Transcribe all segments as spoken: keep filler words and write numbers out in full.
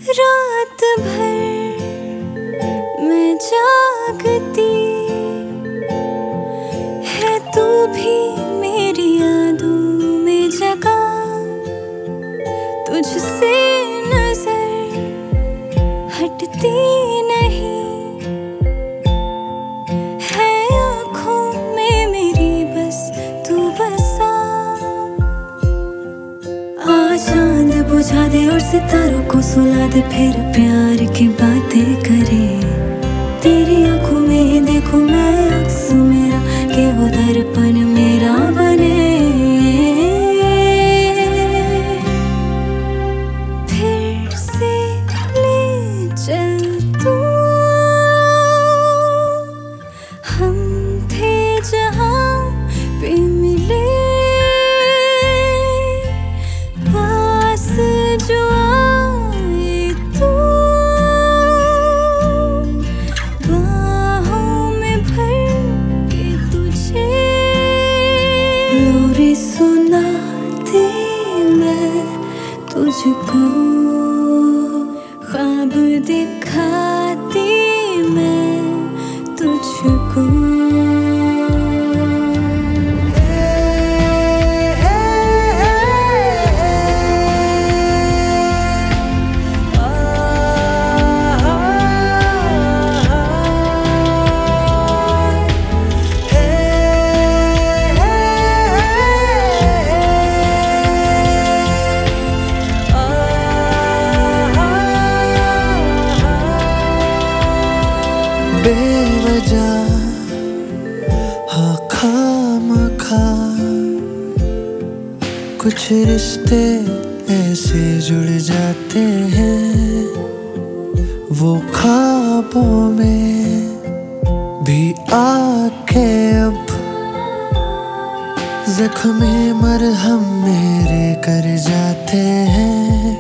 रात भर मैं जागती है, तू भी मेरी यादों में जगा। तुझसे नजर हटती नहीं है, आँखों में मेरी बस तू बसा। आ चांद बुझा दे और सितारों को सुला दे, फिर प्यार की बातें करे। तेरी आंखों में देखूं मैं अक्स मेरा, कि वो दर्पण मेरा बने। फिर से ले चल तू, हम थे जहां पे मिले, पास जो आए तू, बाहों में भर के तुझे। लोरी सुनाती मैं तुझको, ख्वाब दिखाती मैं तुझको। बेवजह हाँ खामखा कुछ रिश्ते ऐसे जुड़ जाते हैं, वो ख्वाबों में भी आके अब जख्मे मरहम मेरे कर जाते हैं।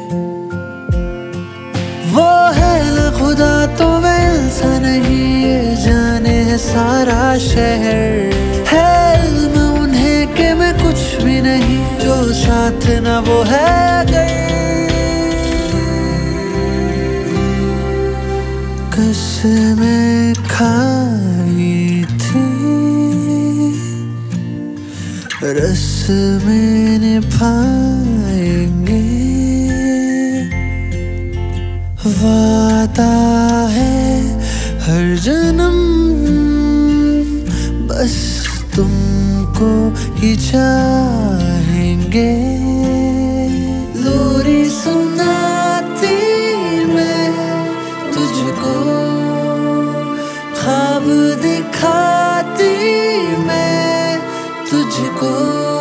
वो है न खुदा तो मैं इंसान नहीं, ये जाने है सारा शहर। है इल्म उन्हें कि मैं कुछ भी नहीं, जो साथ न वो है गई। कसमें खाई थी रस्में निभाएंगे, वादा है हर जन्म बस तुमको ही चाहेंगे। लोरी सुनाती मैं तुझको, ख्वाब दिखाती मैं तुझको।